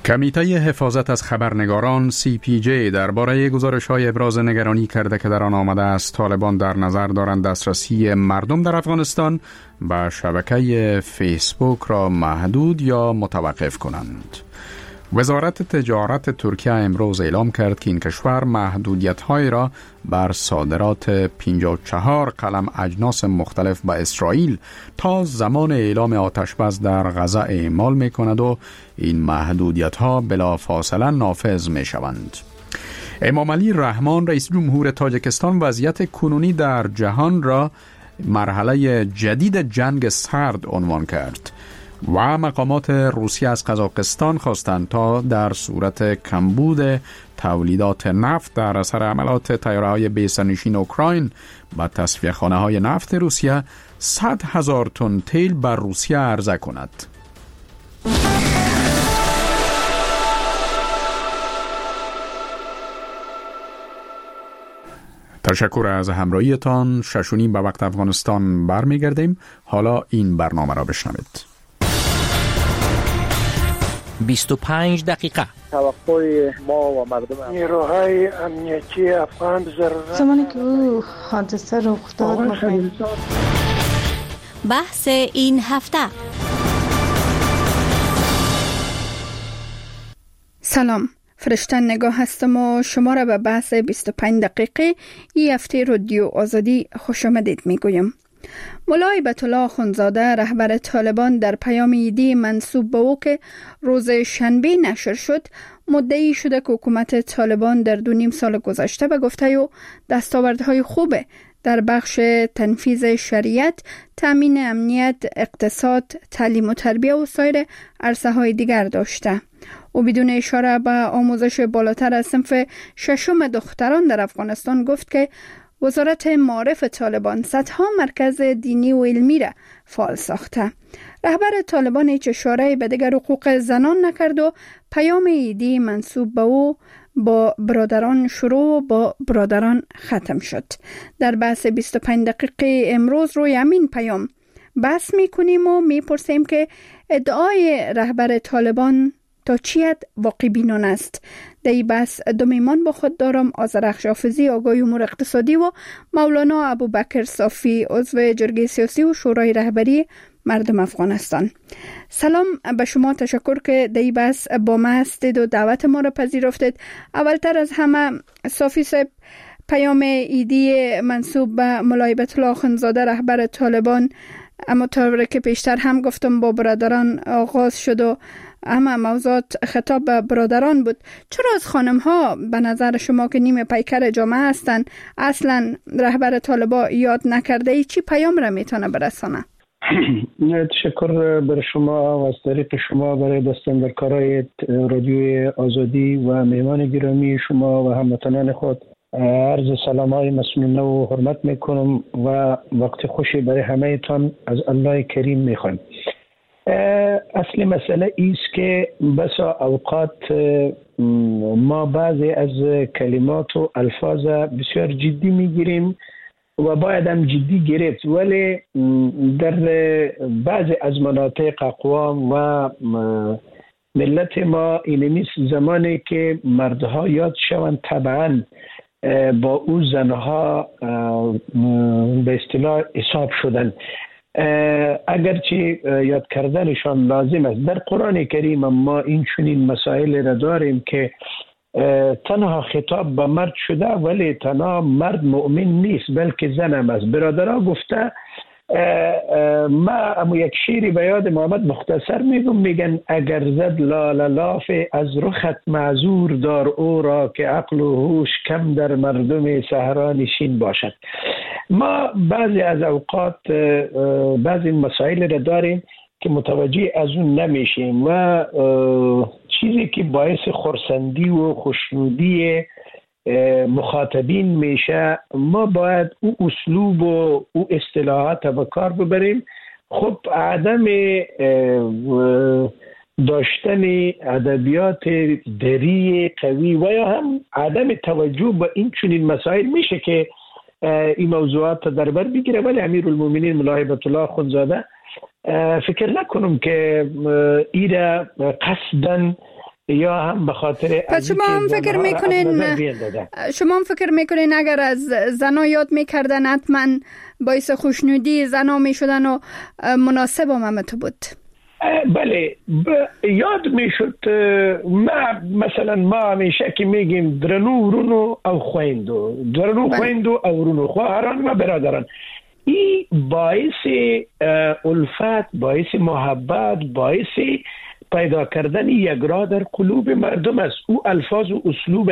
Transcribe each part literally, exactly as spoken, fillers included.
کمیته حفاظت از خبرنگاران سی پی جی درباره گزارش‌های ابراز نگرانی کرده که در آن آمده است طالبان در نظر دارند دسترسی مردم در افغانستان به شبکه فیسبوک را محدود یا متوقف کنند. وزارت تجارت ترکیه امروز اعلام کرد که این کشور محدودیت‌های را بر صادرات پنجاه و چهار قلم اجناس مختلف به اسرائیل تا زمان اعلام آتشبس در غزه اعمال می‌کند و این محدودیت‌ها بلافاصله نافذ می‌شوند. امام علی رحمان رئیس جمهور تاجیکستان وضعیت کنونی در جهان را مرحله جدید جنگ سرد عنوان کرد و مقامات روسیه از قزاقستان خواستند تا در صورت کمبود تولیدات نفت در اثر عملات طیاره‌های بی‌سرنشین اوکراین به تصفیه‌خانه‌های نفت روسیه صد هزار تن تیل بر روسیه عرضه کند. تشکر از همراهیتان. ششونی به وقت افغانستان برمیگردیم. حالا این برنامه را بشنوید. بیست و پنج دقیقه توقع ما و مردم نیروهای امنیتی افغان ضرورت زمانی که او حادثه رخ داد بحث این هفته. سلام، فرشتن نگاه هستم و شما را به بحث بیست و پنج دقیقه این هفته رادیو آزادی خوش آمدید می گویم. مولای بیت‌الله آخوندزاده رهبر طالبان در پیام ایدی منسوب به او که روز شنبه نشر شد مدعی شده که حکومت طالبان در دو نیم سال گذشته به گفته او دستاوردهای خوب در بخش تنفیذ شریعت، تامین امنیت، اقتصاد، تعلیم و تربیت و سایر عرصه‌های دیگر داشته. او بدون اشاره به آموزش بالاتر از صنف ششم دختران در افغانستان گفت که وزارت معارف طالبان صدها مرکز دینی و علمی را فعال ساخته. رهبر طالبان هیچ اشاره به دیگر حقوق زنان نکرد و پیام ایدی منسوب به او با برادران شروع و با برادران ختم شد. در بحث بیست و پنج دقیقه امروز روی همین پیام بحث میکنیم و میپرسیم که ادعای رهبر طالبان تا چی حد واقع بینانه است. در این بحث دو میهمان با خود دارم: آذرخش حافظی آگاه امور اقتصادی و مولانا ابوبکر صافی عضو جرگه سیاسی و شورای رهبری مردم افغانستان. سلام به شما، تشکر که در این بحث با ما هستید و دعوت ما را پذیرفتید. اولتر از همه صافی صاحب، پیام ایدی منسوب به مولای بیت‌الله آخوندزاده رهبر طالبان اما طوری که پیشتر هم گفتم با برادران آغاز شد و اما موضوعات خطاب به برادران بود. چرا از خانم ها به نظر شما که نیم پیکر جامعه هستند اصلا رهبر طالبان یاد نکرده ای چی پیام را میتونه برسانه؟ تشکر بر شما و از طریق شما برای دستاندرکارای رادیوی آزادی و مهمان گرامی شما و هموطنان خود عرض سلام های مسنونه و حرمت میکنم و وقت خوشی برای همه تان از الله کریم میخوام. اصل مسئله ایست که بسا اوقات ما بعضی از کلمات و الفاظ بسیار جدی میگیریم و باید هم جدی گرفت، ولی در بعضی از مناطق اقوام و ملت ما این نیست زمانی که مردها یاد شوند طبعا با او زنها به اصطلاح حساب شدن، اگرچه یاد کردنشان لازم است. در قرآن کریم ما این چنین مسائل را داریم که تنها خطاب به مرد شده ولی تنها مرد مؤمن نیست بلکه زن هم است. برادرها گفته ما اما یک شیری به یاد محمد مختصر میگم، میگن اگر زد لال لاف از رخت معذور دار او را که عقل و هوش کم در مردم صحرا نشین باشد. ما بعضی از اوقات بعضی مسائل را داریم که متوجه از اون نمیشیم و چیزی که باعث خرسندی و خوشنودی مخاطبین میشه ما باید او اسلوب و او اصطلاحات به کار ببریم. خب عدم داشتن ادبیات دری قوی و یا هم عدم توجه به این چنین مسائل میشه که این موضوعات در بر بگیره، ولی امیرالمومنین مولای بیت‌الله آخوندزاده فکر نکنم که ایره قصدن یا هم به خاطر پس شما هم فکر میکنین شما هم فکر میکنین اگر از زنا یاد میکردن حتما باعث خوشنودی زنا میشدن و مناسب هم تو بود؟ بله یاد میشد. ما مثلا ما همیشه که میگیم درنو ورونو او خویندو، درنو خویندو او ورونو، خواهران و برادران. این باعث الفت، باعث محبت، باعث پیدا کردن یک راه در قلوب مردم است. او الفاظ و اسلوب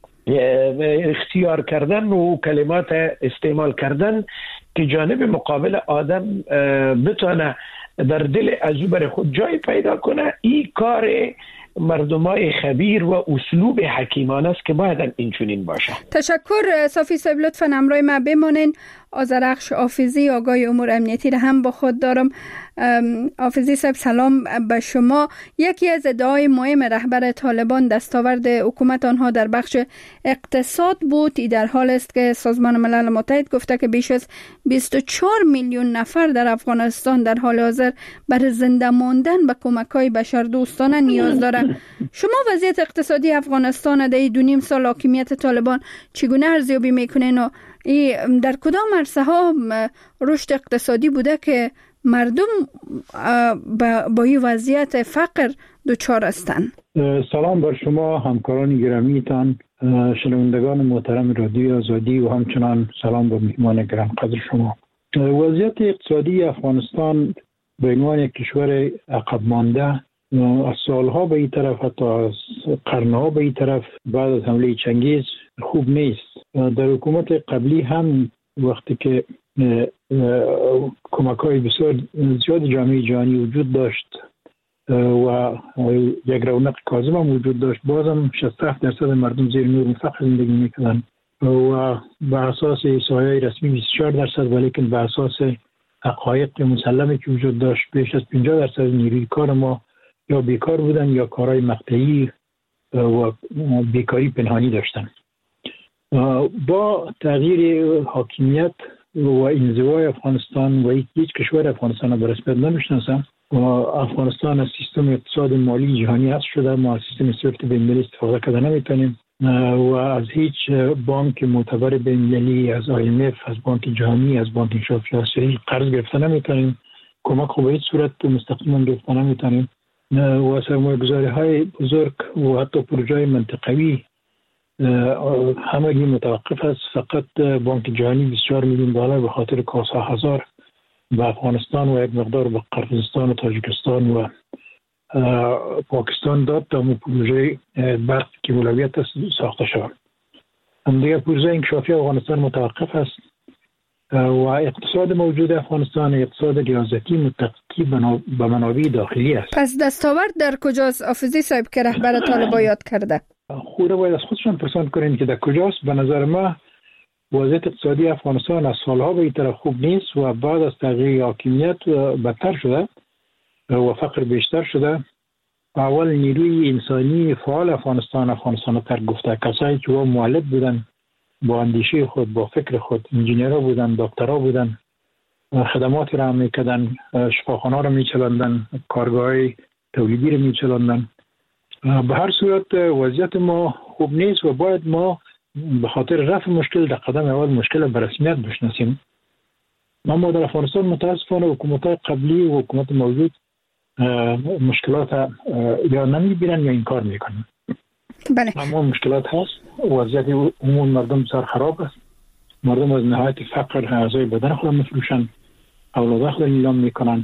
اختیار کردن و کلمات استعمال کردن که جانب مقابل آدم بتونه در دل از او برای خود جای پیدا کنه، این کار مردمای خبیر و اسلوب حکیمانه است که باید این چنین باشه. تشکر صافی صاحب، لطفاً همراه ما بمانین. آذرخش حافظی آگاه امور امنیتی را هم با خود دارم. حافظی صاحب سلام به شما. یکی از ادعای مهم رهبر طالبان دستاورد حکومت آنها در بخش اقتصاد بود. ای در حال است که سازمان ملل متحد گفته که بیش از بیست و چهار میلیون نفر در افغانستان در حال حاضر برای زنده ماندن به کمک‌های بشردوستانه نیاز دارند. شما وضعیت اقتصادی افغانستان در دو نیم سال حاکمیت طالبان چگونه ارزیابی میکنین و در کدام عرصه ها رشد اقتصادی بوده که مردم با این وضعیت فقر دچار هستند؟ سلام بر شما همکاران گرامیتان، شنوندگان محترم رادیو آزادی و همچنان سلام به مهمان گرانقدر شما. وضعیت اقتصادی افغانستان به عنوان یک کشور عقب مانده از سالها به این طرف، حتی از قرنها به این طرف بعد از حمله چنگیز خوب نیست. در حکومت قبلی هم وقتی که کمک‌های بسیار زیاد جامعه جهانی وجود داشت و یک رونق کاذب هم وجود داشت، بازم شصت و هفت درصد مردم زیر نور فقر زندگی می‌کردند و به اساس احصایه‌های رسمی بیست و چهار درصد، ولیکن به اساس حقایق مسلمه که وجود داشت بیش از پنجاه درصد نیروی کار ما یا بیکار بودن یا کارهای مقطعی و بیکاری پنهانی داشتن. با تغییر حاکمیت و انزوای افغانستان و هیچ کشور افغانستان به رسمیت نمیشناسم و افغانستان از سیستم اقتصاد مالی جهانی هست شده، ما از سیستم سویفت بین‌المللی استفاده کرده نمیتونیم و از هیچ بانک معتبر بین‌المللی، از آی ام اف، از بانک جهانی، از بانک انشافی آسیایی قرض گرفته نمیتونیم. کمک خوب هیچ صورت مستقیما گرفته نمیتونیم و سرمایه‌گذاری های بزرگ و حتی پروژه منطقوی همگی متوقف است. فقط بانک جهانی بیست و چهار میلیون دلار به خاطر کاسا هزار به افغانستان و یک مقدار به قرقیزستان و تاجیکستان و پاکستان داد تا اون پروژه برق که اولویت است ساخته شود. هم دیگه پروژه انکشافی افغانستان متوقف است و اقتصاد موجود افغانستان اقتصاد ریاضتی متکی به منابع داخلی است. پس دستاورد در کجاست حافظی صاحب که رهبر طالبان یاد کرده؟ خود باید از خودشان پرسان کنین که در کجاست. به نظر ما وضعیت اقتصادی افغانستان از سالها به این طرف خوب نیست و بعد از تغییر حاکمیت بدتر شده و فقر بیشتر شده. اول نیروی انسانی فعال افغانستان افغانستان تر گفته، کسایی که و مولد بودن، با اندیشه خود، با فکر خود، انجینیرها بودن، دکترها بودن، خدماتی را میکردن، شفاخانه را میچلاندن، کارگاه تولیدی را میچلاندن. به هر صورت وضعیت ما خوب نیست و باید ما به خاطر رفع مشکل در قدم اول مشکل به رسمیت بشناسیم. ما در افغانستان متاسفانه حکومت قبلی و حکومت موجود مشکلات یا نمیبینن یا انکار میکنن. بله. اما مشکلات هست. وضعیت عموم مردم بسیار خراب است. مردم از نهایت فقر اعضای بدن خود میفروشن، اولاد خود نیلام میکنن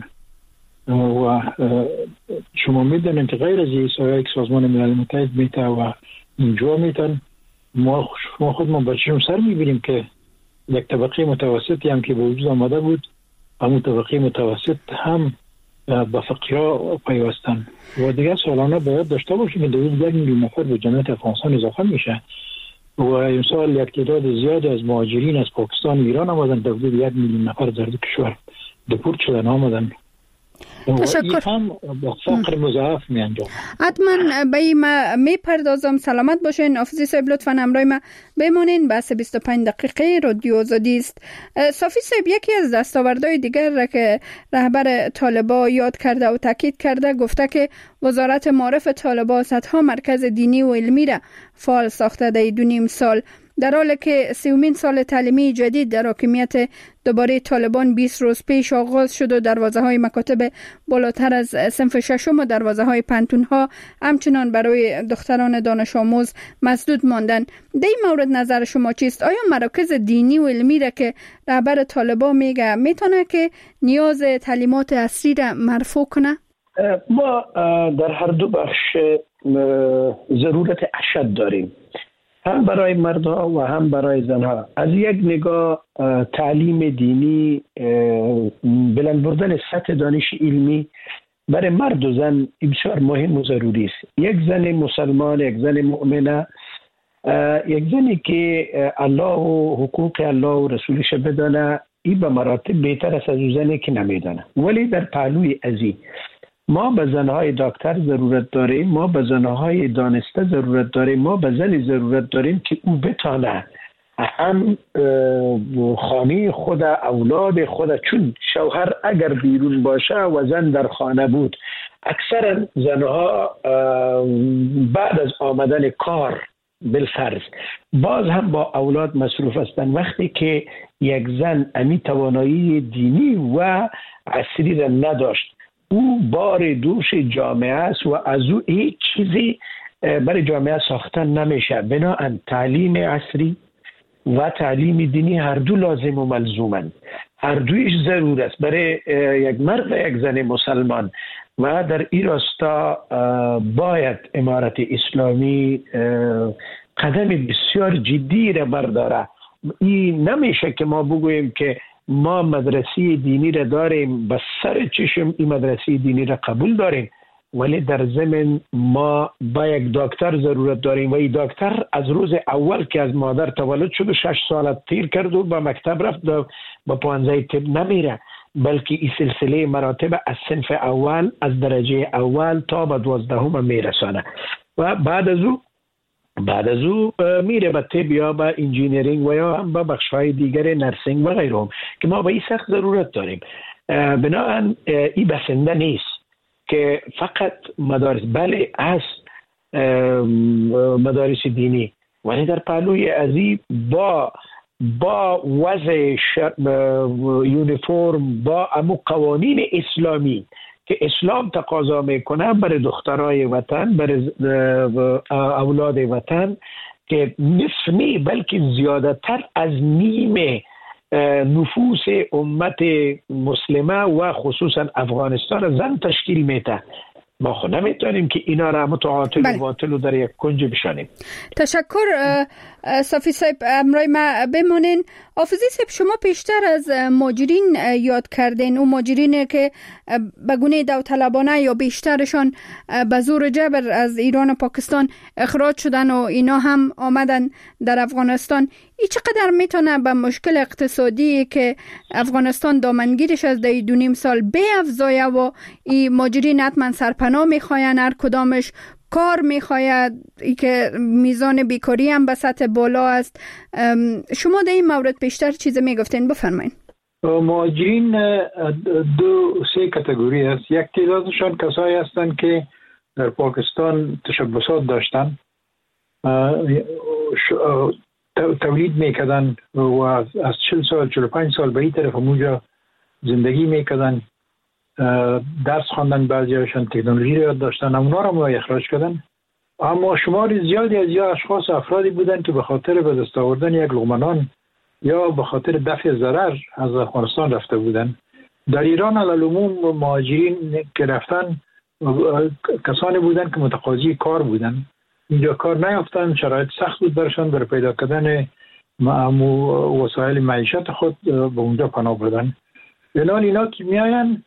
و شما میدونید که غیر از ایسایی که سازمان ملل متحد میته و اینجا میتن، ما شما خود ما بچه‌شون سر میبینیم که یک طبقه متوسطی هم که به وجود آمده بود، همون طبقه متوسط هم با فقیرها پیوستن و دیگه سالانه باید داشته باشیم که دوید یک میلیون نفر به جمعیت افغانستان اضافه میشه و این سال یک تعداد زیادی از مهاجرین از پاکستان و ایران آمدن، دوید یک میلیون نفر در دو کشور دپورت شدن آمدن. تشکر. هم با فقر مضاعف می انجام. حتما به این می پردازم. سلامت باشین. حافظی صاحب لطفاً همراه ما بمانین. بحث بیست و پنج دقیقه رادیو آزادی است. صافی صاحب، یکی از دستاوردهای دیگر را که رهبر طالبان یاد کرده و تاکید کرده، گفته که وزارت معارف طالبان صدها مرکز دینی و علمی را فعال ساخته در دو نیم سال، در حالی که سیومین سال تعلیمی جدید در حاکمیت دوباره طالبان بیست روز پیش آغاز شد و دروازه های مکاتب بالاتر از صنف ششم و دروازه های پنتون ها همچنان برای دختران دانش آموز مسدود ماندن. در این مورد نظر شما چیست؟ آیا مراکز دینی و علمی را که رهبر طالبان میگه میتونه که نیاز تعلیمات عصری را مرفوع کنه؟ ما در هر دو بخش ضرورت اشد داریم، هم برای مردها و هم برای زنها. از یک نگاه تعلیم دینی، بلند بردن سطح دانش علمی برای مرد و زن بسیار مهم و ضروری است. یک زن مسلمان، یک زن مؤمنه، یک زنی که الله و حقوق الله و رسولش بدانه، این به مراتب بهتر است از زنی که نمیدانه. ولی در پهلوی ازی ما به زنهای دکتر ضرورت داریم، ما به زنهای دانسته ضرورت داریم، ما به زنی ضرورت داریم که او بتانه هم خانه خود، اولاد خود، چون شوهر اگر بیرون باشه و زن در خانه بود، اکثرا زنها بعد از آمدن کار بالفرض باز هم با اولاد مصروف هستند. وقتی که یک زن امی توانایی دینی و عصری را نداشت، او بار دوش جامعه است و از او هیچ چیزی برای جامعه ساختن نمیشه. بنابراین تعلیم عصری و تعلیم دینی هر دو لازم و ملزومند، هر دویش ضرور است برای یک مرد و یک زن مسلمان. و در این راستا باید امارت اسلامی قدم بسیار جدی را برداره. این نمیشه که ما بگوییم که ما مدرسه دینی را داریم، بس سر چشم این مدرسه دینی را قبول داریم، ولی در ضمن ما با یک دکتر ضرورت داریم و این دکتر از روز اول که از مادر تولد شد و شش سال تیر کرد و به مکتب رفت با پانزده طب نمیره، بلکه این سلسله مراتب از صنف اول، از درجه اول تا به دوازدهم میرسانه و بعد از او بعد از او میره به طب یا به انجینیرینگ و یا هم به بخش‌های دیگر نرسینگ و غیره که ما به این سخت ضرورت داریم. بنابراین این بسنده نیست که فقط مدارس، بله از مدارس دینی، ولی در پهلوی ازی با با وضع یونیفرم، با امو قوانین اسلامی که اسلام تقاضا میکنه برای دخترای وطن، برای اولاد وطن که نصف نی بلکه زیاده تر از نیم نفوس امت مسلمه و خصوصا افغانستان زن تشکیل میده. ما خود نمیتونیم که اینا را متعاطل و باطل و در یک کنج بشانیم. تشکر صافی صاحب، امرای ما بمانین. حافظی صاحب، شما پیشتر از ماجرین یاد کردین، اون ماجرین که به گونه داوطلبانه یا بیشترشان به زور جبر از ایران و پاکستان اخراج شدن و اینا هم آمدن در افغانستان. ای چقدر میتونه به مشکل اقتصادی که افغانستان دامنگیرش از دی دو نیم سال به افزایه و این ماجرین حتما سرپناه میخواین، هر کدامش کار میخواید، ای که میزان بیکاری هم به سطح بالا است. شما در این مورد بیشتر چیز میگفتین، بفرمایید. مهاجرین دو سه کاتگوری است. یک تعدادشان کسایی هستند که در پاکستان تشبسات داشتن، تولید میکردن و از چهل سال چهل و پنج سال به این طرف اونجا زندگی میکردن، درس خواندن، بعضیاشون تکنولوژی رو یاد داشتن، اونا رو ما اخراج کردن. اما شمار زیادی از یا اشخاص افرادی بودن که به خاطر به دست آوردن یک لقمه نان یا به خاطر دفع ضرر از افغانستان رفته بودن. در ایران علی العموم مهاجرین که رفتن کسانی بودن که متقاضی کار بودن، اینجا کار نیافتن، شرایط سخت بود برشان برای پیدا کردن وسایل معیشت خود به اونجا پناه بردن. بنابراین اینا که میاین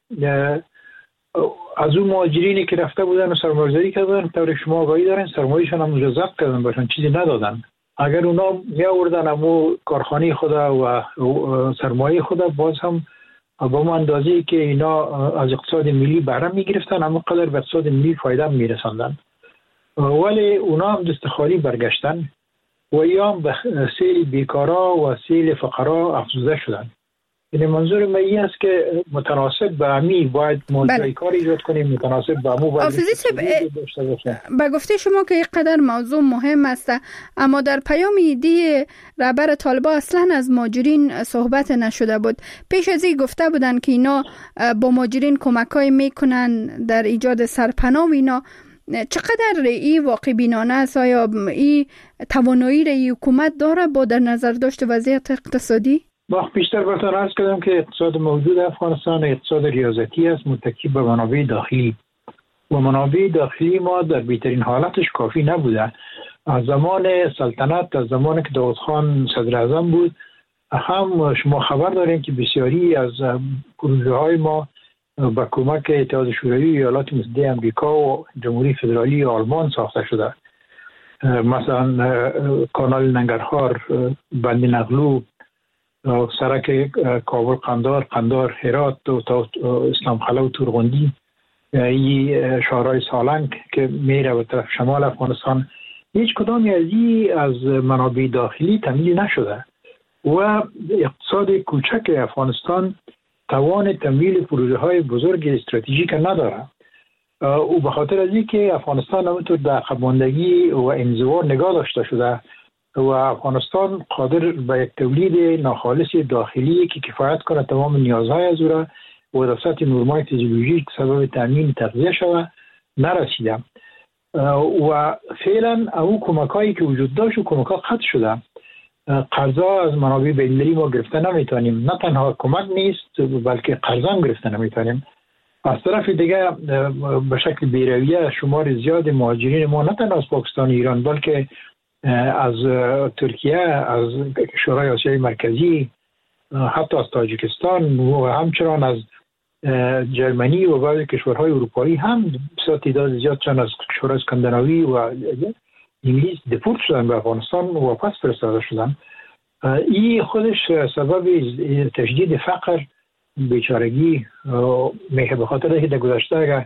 از اون مهاجرینی که رفته بودن و سرمایه‌گذاری کردن، طور شما آگاهی دارین سرمایه‌شان هم اونجا ضبط کردن، باشن چیزی ندادن. اگر اونا می آوردن امو کارخانه خود و سرمایه خود، باز هم با ما اندازه‌ای که اینا از اقتصاد ملی بهره میگرفتن اما قدر به اقتصاد ملی فایده میرساندن، ولی اونا هم دست خالی برگشتن و یا به سیل بیکارا و سیل فقرا افزوده شدن. یعنی منظور من این است که متناسب به امی باید موضوع کار ایجاد کنیم، متناسب به امو باید داشته باشه. به گفته شما که اینقدر موضوع مهم است، اما در پیام ایدی رهبر طالبان اصلا از مهاجرین صحبت نشده بود. پیش از این گفته بودن که اینا با مهاجرین کمکای میکنن در ایجاد سرپناه و اینا. چقدر این واقع بینانه است؟ آیا این توانایی را این حکومت داره با در نظر داشت وضعیت اقتصادی؟ با بیشتر براتون عرض کردم که اقتصاد موجود افغانستان اقتصاد ریاضتی است، متکی به منابع داخلی و منابع داخلی ما در بهترین حالتش کافی نبوده. از زمان سلطنت، از زمان که داود خان صدر اعظم بود، هم شما خبر دارین که بسیاری از پروژه های ما با کمک اتحاد شوروی ایالات متحده آمریکا و جمهوری فدرالی آلمان ساخته شده. مثلا کانال ننگرهار، بند نقلو، سرک کابل قندار، قندار هرات و تا اسلام خلا و تورغندی، این شهرهای سالنگ که میره به طرف شمال افغانستان، هیچ کدامی از این از منابع داخلی تامین نشده و اقتصاد کوچک افغانستان توان تمویل پروژه های بزرگ استراتژیک نداره. او به خاطر از اینکه افغانستان همونطور در عقب ماندگی و انزوا نگاه داشته شده و افغانستان قادر به یک تولید ناخالص داخلی که کفایت کنه تمام نیازهای از او را و در سطح نرمای فیزیولوژیک سبب تامین تغذیه شود نرسیده و فعلا او کمکایی که وجود داشت و کمک‌ها قطع شده. قرضا از منابع بین‌المللی ما گرفته نمیتونیم، نه تنها کمک نیست بلکه قرضا هم گرفته نمیتونیم. از طرف دیگه به شکل بی‌رویه شمار زیاد مهاجرین ما نه تنها از پاکستان و ایران بلکه از ترکیه، از شورای آسیای مرکزی، حتی از تاجیکستان و همچنان از جرمنی و بعضی کشورهای اروپایی هم بسیار تعداد زیاد چند از کشورهای اسکاندیناوی و انگلیس دپورت شدن به افغانستان و واپس فرستاده شدن. این خودش سبب تشدید فقر، بیچارگی میشه، به خاطر اینکه در گذشته اگر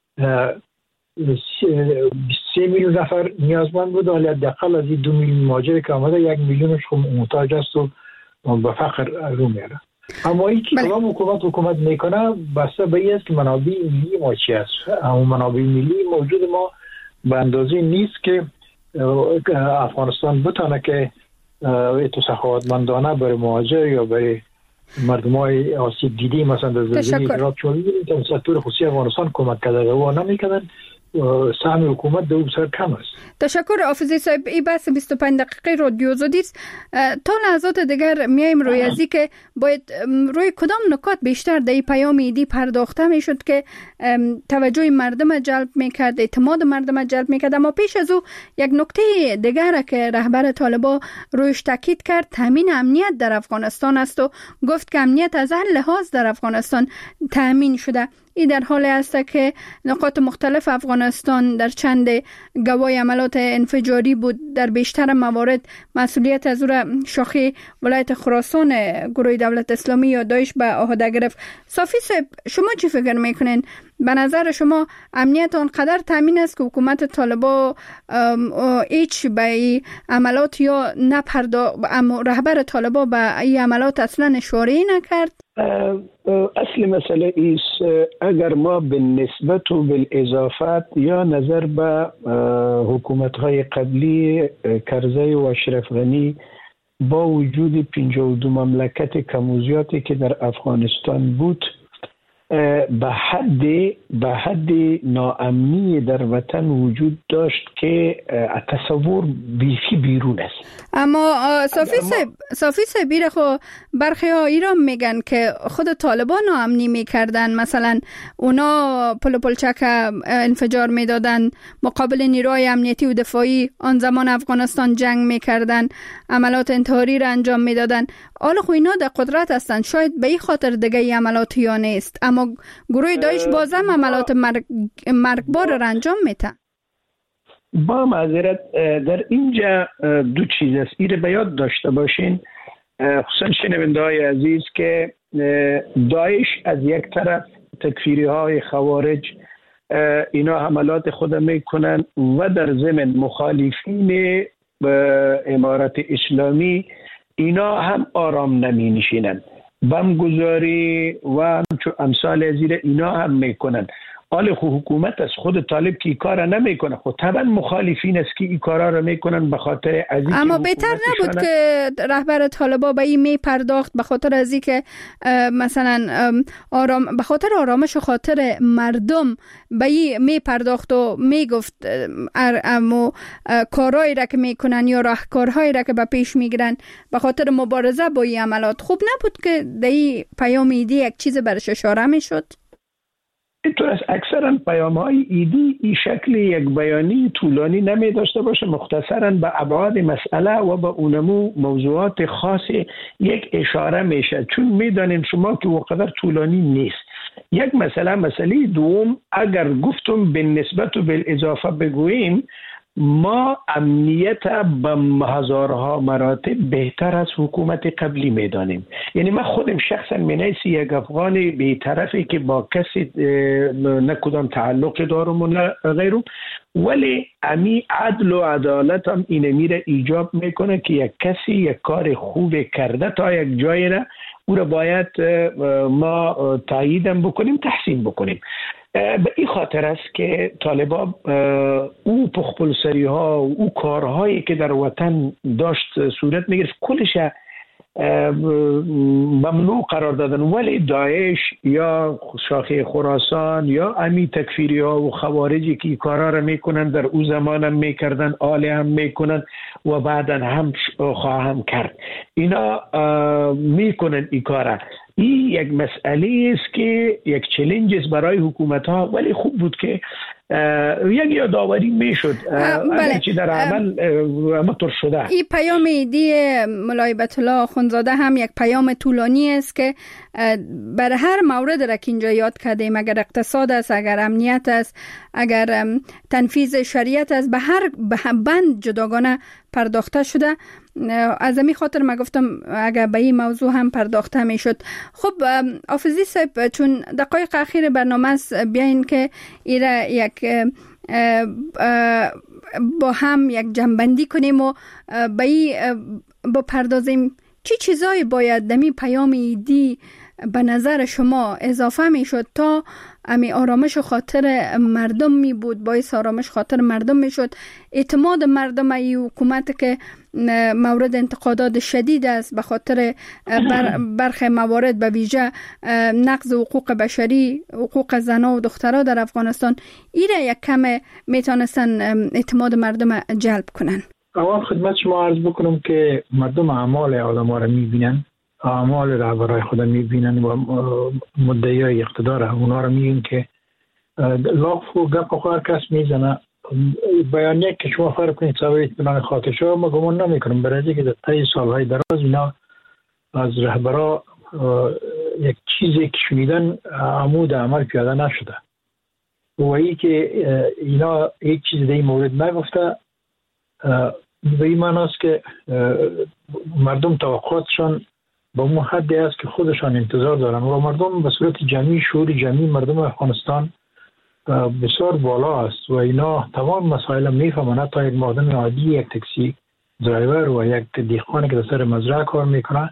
بیست و سه میلیون نفر نیازمند بود، ولی حداقل از این دو میلیون مهاجر که آمده یک میلیونش محتاج است و به فقر رو میاره. اما این که کدام حکومت حکومت میکنه بسته به این است که منابع ملی ما چی است. اما منابع ملی موجود ما به اندازه نیست که افغانستان بتونه که تو سخاوتمندانه برای مهاجر یا برای مردم های آسیب دیده مثلا در زلزله عراق چون می‌بینید که سکتور خصوصی افغانستان کمک کرده و نمی‌کردن، سهم حکومت دو بسیار کم است. تشکر حافظی صاحب. این بحث بیست و پنج دقیقه رادیو آزادی است. تا لحظات دیگر میایم روی ازی که باید روی کدام نکات بیشتر در پیام ایدی پرداخته میشد که توجه مردم جلب میکرد، اعتماد مردم جلب میکرد. اما پیش از او یک نکته دیگر که رهبر طالبان رویش تاکید کرد تامین امنیت در افغانستان است و گفت که امنیت از هر لحاظ در افغانستان تامین شده. این در حالی است که نقاط مختلف افغانستان در چند گواه عملات انفجاری بود. در بیشتر موارد مسئولیت از او را شاخه ولایت خراسان گروه دولت اسلامی یا داعش به عهده گرفت. صافی صاحب، شما چی فکر میکنین؟ به نظر شما امنیت آنقدر تامین است که حکومت طالبان هیچ به این عملات یا نپردا رهبر طالبان به این عملات اصلا اشاره نکرد؟ اصل مسئله ایست اگر ما به نسبت و بالاضافت یا نظر به حکومت‌های قبلی کرزی و اشرف غنی با وجود پنجاه و دو مملکت کم و زیادی که در افغانستان بود به حد به حد ناامنی در وطن وجود داشت که تصور بیفی بیرون است. اما صافی صاحب صافی صاحب خو برخی ها ایران میگن که خود طالبان ناامنی میکردن، مثلا اونا پل پلچک انفجار میدادن مقابل نیروهای امنیتی و دفاعی آن زمان افغانستان جنگ میکردن، عملات انتحاری را انجام میدادن. حالا خو اینا در قدرت هستند، شاید به این خاطر دیگه ای عملات یا نیست، اما گروه داعش بازم عملات مرگ مرگبار را انجام میده. با معذرت در اینجا دو چیز است، این به یاد داشته باشین خصوصا شنونده های عزیز که داعش از یک طرف، تکفیری های خوارج اینا حملات خود میکنن و در ضمن مخالفین امارت اسلامی اینا هم آرام نمی نشینن، بمگذاری و همچون امثال زیر اینا هم میکنن. حال خود حکومت از خود طالب که ای کار نمیکنه، خود طبعا مخالفین است که ای کارا رو میکنن به خاطر از اینکه اما بهتر نبود که رهبر طالبا به این می پرداخت به خاطر از اینکه مثلا آرام به خاطر آرامش و خاطر مردم به این می پرداخت و میگفت اما کارهایی را که میکنن یا راهکارهایی را که به پیش میگیرن به خاطر مبارزه با این عملات، خوب نبود که در این پیام ایدی یک چیز برش اشاره میشد؟ اینطور است. اکثرا پیام های ایدی این شکل یک بیانی طولانی نمی داشته باشه، مختصرا به ابعاد مسئله و به اونمو موضوعات خاص یک اشاره میشه، چون میدانیم شما که وقدر طولانی نیست. یک مسئله مسئله دوم، اگر گفتم به نسبت و به اضافه بگوییم، ما امنیت به هزارها مراتب بهتر از حکومت قبلی میدانیم. یعنی من خودم شخصا منیس یک افغان بی‌طرفی که با کسی نه کدام تعلق دارم و نه غیرم، ولی امی عدل و عدالت هم این میره ایجاب میکنه که یک کسی یک کار خوب کرده تا یک جایی را او را باید ما تاییدم بکنیم، تحسین بکنیم. به این خاطر است که طالبان او پخپلسری ها او کارهایی که در وطن داشت صورت میگرفت کلش ممنوع قرار دادن، ولی داعش یا شاخه خراسان یا امی تکفیری ها و خوارجی که کارا را میکنن در او زمان هم میکردن، آله هم میکنن و بعدا هم خواهم کرد، اینا میکنن این کارا. این یک مسئله است که یک چالش است برای حکومت ها، ولی خوب بود که یک یادآوری میشد اگر چی در عمل امطور شده. این پیام ایدی مولای بیت الله اخوندزاده هم یک پیام طولانی است که برای هر مورد را که اینجا یاد کردیم، اگر اقتصاد است، اگر امنیت است، اگر تنفیذ شریعت است، به هر بند جداگانه پرداخته شده. از همین خاطر ما گفتم اگر به این موضوع هم پرداخته می شد. خب حافظی صاحب، چون دقایق اخیر برنامه است، بیاین که ایره یک با هم یک جنبندی کنیم و به این بپردازیم چی چیزایی باید دمی پیام ایدی به نظر شما اضافه می شد تا امی آرامش خاطر مردم می بود، باعث آرامش خاطر مردم می شد، اعتماد مردم ای حکومت که مورد انتقادات شدید است به خاطر بر برخی موارد به ویژه نقض حقوق بشری، حقوق زنان و دخترها در افغانستان، ایره یک کم میتونستن اعتماد مردم جلب کنن. اول خدمت شما عرض بکنم که مردم اعمال آدم ها را میبینن، اعمال رهبرای خود میبینن و مدعیای اقتدار اونا را میگن که لاف و گپ و هر کس میزنه. بیانیه که شما فرق کنید سوای اطمینان خاطرشو، ما گمان نمی کنم برای که در طی سالهای دراز اینا از رهبرا یک چیزی که شنیدن عمود عمل پیاده نشده و ای که اینا یک چیز در این مورد نگفته. به این معنی است که مردم توقعاتشان با اون حدی است که خودشان انتظار دارن و مردم به صورت جمعی، شعور جمعی مردم افغانستان بسیار بالا است و اینا تمام مسائل میفهمن. حتی یک مردم عادی، یک تاکسی درایور و یک دیخانی که در سر مزرعه کار میکنه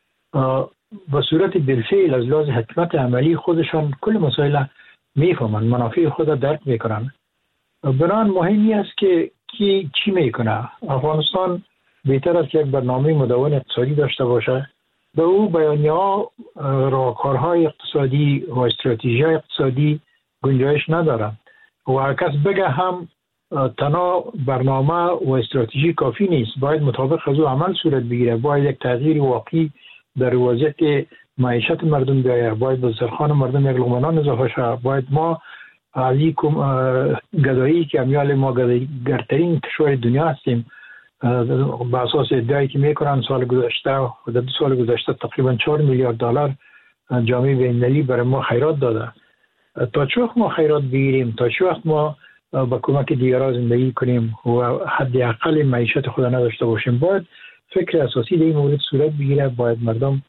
به صورت بالفعل از لحاظ حکمت عملی خودشان کل مسائل میفهمن، منافع خود درک میکنن. بنابراین مهمی است که کی چی میکنه. افغانستان بهتر است که یک برنامه مدون اقتصادی داشته باشه، به او بیانیه‌ها، راهکارهای اقتصادی و استراتژی اقتصادی گنجایش ندارن و هر کس بگه هم تنها برنامه و استراتژی کافی نیست، باید مطابق از او عمل صورت بگیره، باید یک تغییر واقعی در وضعیت معیشت مردم بیاید، باید به سرخان مردم یک لقمه نان اضافه شود، باید ما از این گدایی که امیال ما گدایی‌گرترین کشور دنیا هستیم به اساس ادعایی که میکنن سال گذشته و در دو سال گذشته تقریبا چهار میلیارد دلار جامعه بین‌المللی برای ما خیرات داده. تا چه وقت ما خیرات بگیریم، تا چه وقت ما با کمک دیگران زندگی کنیم و حداقل معیشت خود نداشته باشیم؟ باید فکر اساسی در این مورد صورت بگیره. باید مردم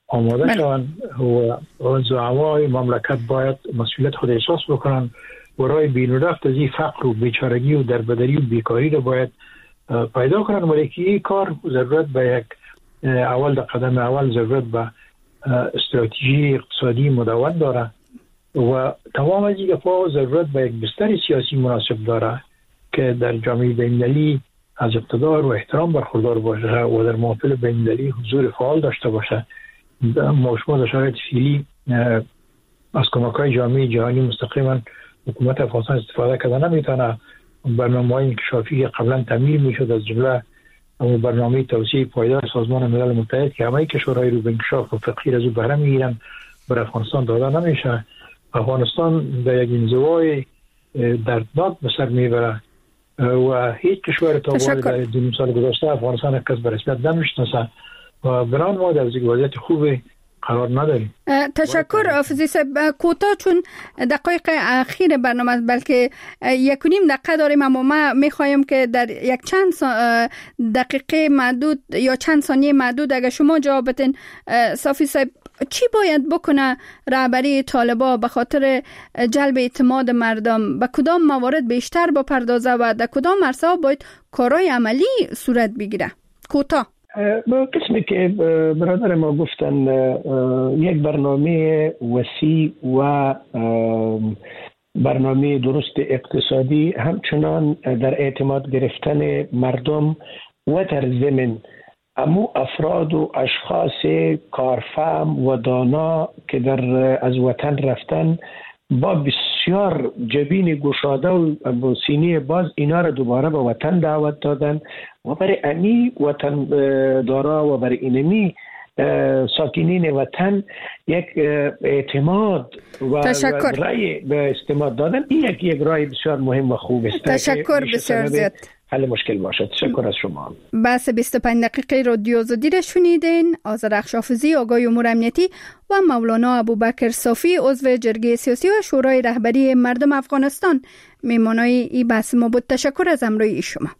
آماده شوند و زعمای مملکت باید مسئولیت خود احساس بکنن و راه بین رفت از این فقر و بیچارگی و دربدری و بیکاری رو باید پیدا کنن. ولی که این کار ضرورت به یک اول در قدم اول ضرورت به استراتژی اقتصادی مدون داره و تمام از این گپا ضرورت به یک بستر سیاسی مناسب داره که در جامعه بین‌المللی از اقتدار و احترام برخوردار باشه و در محافل بین‌المللی حضور فعال داشته باشه. شما در شرایط فعلی از کمک‌های جامعه جهانی مستقیما حکومت افغانستان استفاده کرده نمیتونه. برنامه‌های انکشافی قبلا تعمیل میشد از جمله برنامه توسعه پایدار سازمان ملل متحد که همه کشورهای رو به انکشاف و فقیر از او بهره میگیرن بر افغانستان داده نمیشه. افغانستان در یک انزوای دردناک به سر میبره و هیچ کشور تا حالا در دو سال گذشته افغانستان کس به رسمیت نمیشناسه و بران ما در وضعیت خوبی قرار نداریم. تشکر حافظی صاحب. کوتاه چون دقایق اخیر برنامه است بلکه یک و نیم دقیقه داریم، اما ما میخوایم که در یک چند دقیقه معدود یا چند ثانیه معدود اگر شما جواب بدین. صافی صاحب چی باید بکنه رهبری طالبان به خاطر جلب اعتماد مردم؟ به کدام موارد بیشتر بپردازه و در کدام عرصه‌ها باید کارهای عملی صورت بگیره؟ کوتاه. با قسمی که برادر ما گفتن یک برنامه وسیع و برنامه درست اقتصادی، همچنان در اعتماد گرفتن مردم و در ضمن امو افراد و اشخاص کارفهم و دانا که در از وطن رفتن با بسیار جبین گشاده و سینه باز اینا را دوباره به وطن دعوت دادن و برای امی وطن دارا و برای اینمی ساکنین وطن یک اعتماد و رای به استماد دادن. این یک یک رای بسیار مهم و خوب است. تشکر بسیار زیاد. حل مشکل باشد. تشکر از شما. بس بیست و پنج دقیقه رادیو آزادی را شنیدین. آذرخش حافظی آگاه امور امنیتی و مولانا ابوبکر صافی عضو جرگه سیاسی و شورای رهبری مردم افغانستان میمانای این بحث ما بود. تشکر از همراهی شما.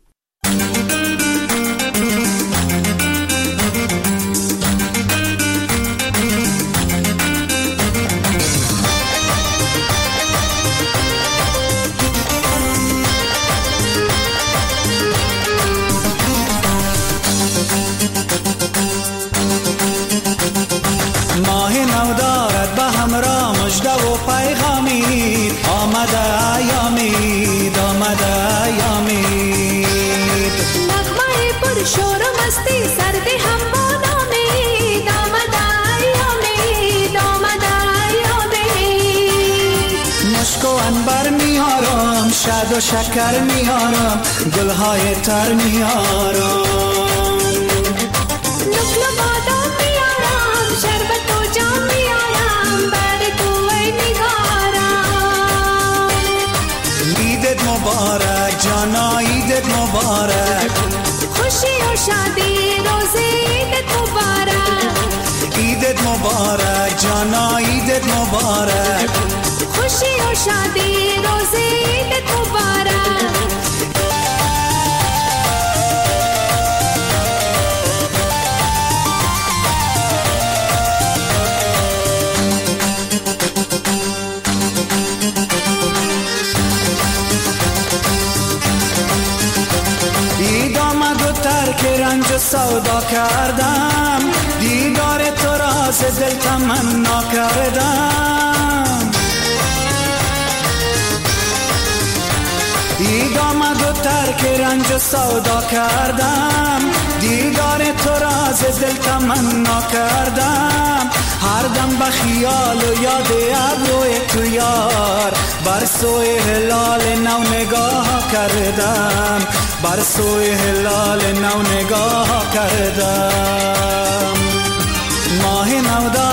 شاد و شکر میارم، گلهای تر میارم، نقل بادام میارم، شربت و جام میارم، بر تو ای نگارم. عیدت مبارک جانا، عیدت مبارک، خوشی و شادی روزی عیدت مبارک. عیدت مبارک جانا، عیدت مبارک، خوشی و شادی روزی عیدت مبارک. عید آمد و ترک رنج و سودا کردم، دیدار تو را ز دل تمنا کردم. عید آمد و ترک رنج و سودا کردم، دیدار تو را ز دل تمنا کردم. هر دم به خیال و یاد ابروی تو یار، بر سوی هلال نو نگاه کردم، بر سوی هلال نو نگاه کردم. ماه نو